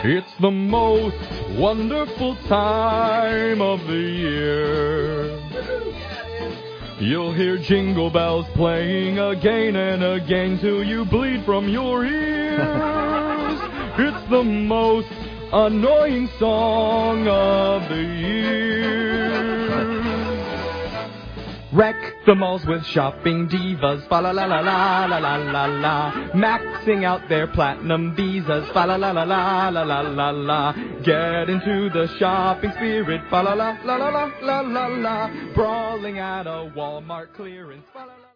It's the most wonderful time of the year. You'll hear jingle bells playing again and again till you bleed from your ears. It's the most annoying song of the year. Wreck the malls with shopping divas, fa la la la la la la la la. Maxing out their platinum visas, fa la la la la la la la la. Get into the shopping spirit, fa la la la la la la la la. Brawling at a Walmart clearance, fa la la.